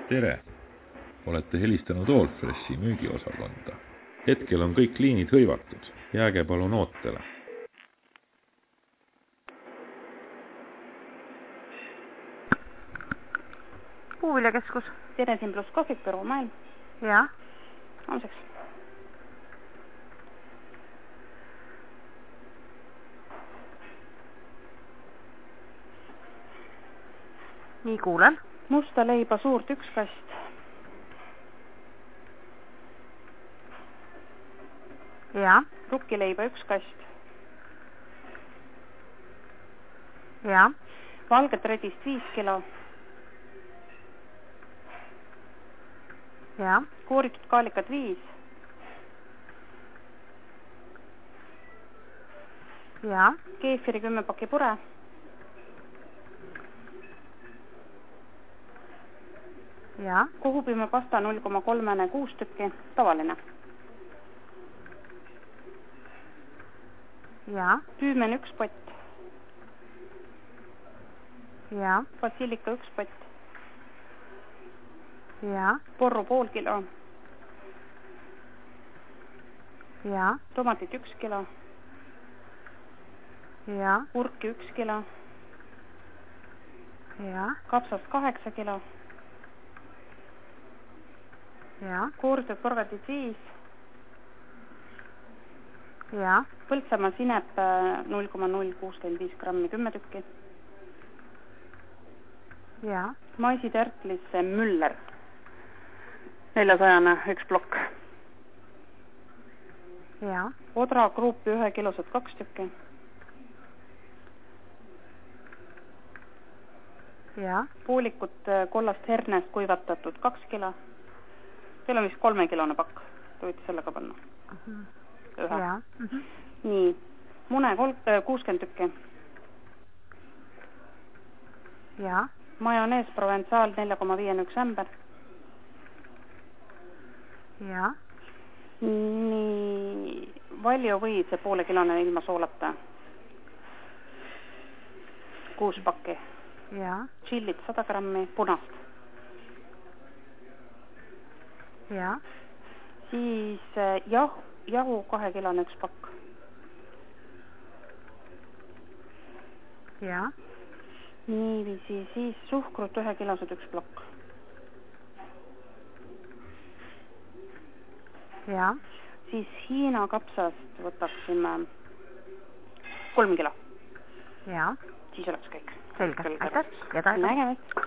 Tere! Olete helistanud Allfreshi müügiosakonda. Hetkel on kõik liinid hõivatud. Jääge palun ootele. Puuviljakeskus. Teresin pluss kohvik, Põrva maailm. Jaa. Homseks. Nii kuulen. Musta leiba suurt 1 kast. Jaa. Rukkileiba 1 kast. Jaa. Valget redist 5 kilo. Jaa. Kooritud kaalikad 5. Jaa. Keefiri 10 paki pure. Jaa. Kohupime pasta 0,3 6 tükki, tavaline. Jaa. Tüümen 1 pott. Jaa. Basilika 1 pott. Jaa. Porru pool kilo. Jaa. Tomatit 1 kilo. Jaa. Urki 1 kilo. Jaa. Kapsast 8 kilo. Jaa. Kooritud porgandid 5. Jaa. Põltsamaa sinep 0,065 grammi 10 tükki. Jaa. Maisitärtlisse Müller 400 1 plokk. Jaa. Odra kruupi 1 kilosed 2 tükki. Jaa. Poolikut kollast hernest kuivatatud 2 kilo. Teil on vist 3 kilone pakk. Te võite sellega panna. Ühe. Jaa. Nii. Mune 60 tükki. Jaa. Majonees Provençal 4,5 ämber. Jaa. Nii. Valju või see poole kilone ilma soolata. 6 pakki. Jaa. Chillit 100 grammi punast. Jaa. Siis jahu 2 kilone 1 pakk. Jaa. Niiviisi, siis suhkrut 1 kilosed 1 plokk. Jaa. Siis Hiina kapsast võtaksime 3 kilo. Jaa. Siis oleks kõik. Selge. Aitäh. Ja taas. Nägemist.